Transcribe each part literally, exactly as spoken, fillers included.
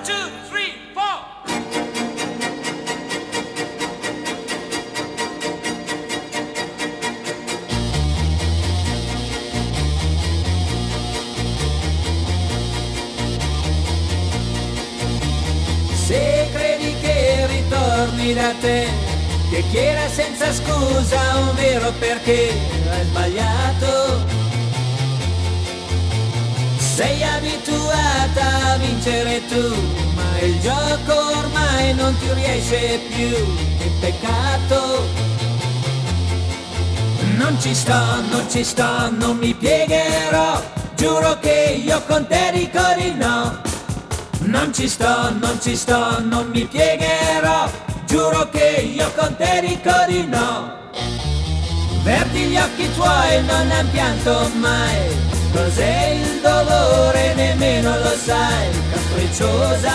two, three, four. Se credi che ritorni da te, che chieda senza scusa un vero perché hai sbagliato. Sei abituata a vincere tu, ma il gioco ormai non ti riesce più, che peccato. Non ci sto, non ci sto, non mi piegherò, giuro che io con te dico di no. Non ci sto, non ci sto, non mi piegherò, giuro che io con te dico di no. Verdi gli occhi tuoi, non han pianto mai, cos'è il dolore nemmeno lo sai, capricciosa.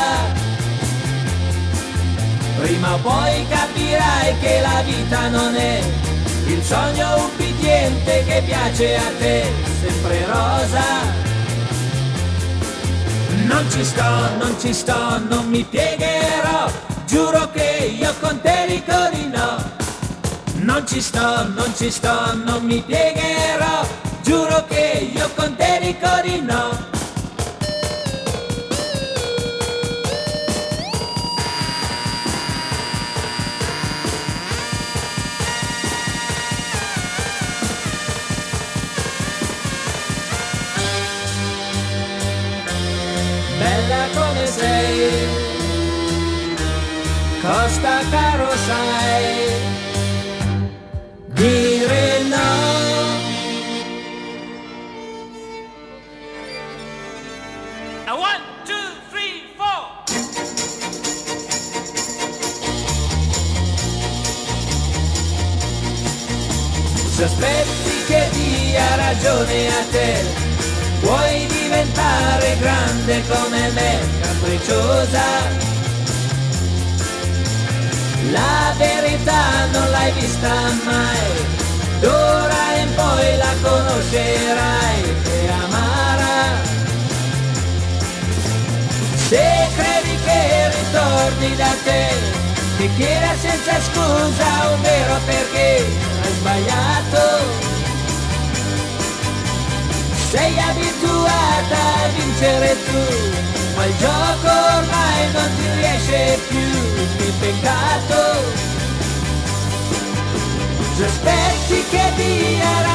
Prima o poi capirai che la vita non è il sogno ubbidiente che piace a te, sempre rosa. Non ci sto, non ci sto, non mi piegherò, giuro che io con te dico di no. Non ci sto, non ci sto, non mi piegherò, giuro che io con te dico di no. Bella come sei, costa caro sai, dire no. Now one, two, three, four. Sospetti che dia ragione a te, vuoi diventare grande come me, capricciosa. La verità non l'hai vista mai, d'ora in poi la conoscerai, è amara. Se credi che ritorni da te, che chieda senza scusa un vero perché hai sbagliato. Sei abituata a vincere tu, ma il gioco ormai non ti riesce più, che peccato. Sospetti che dia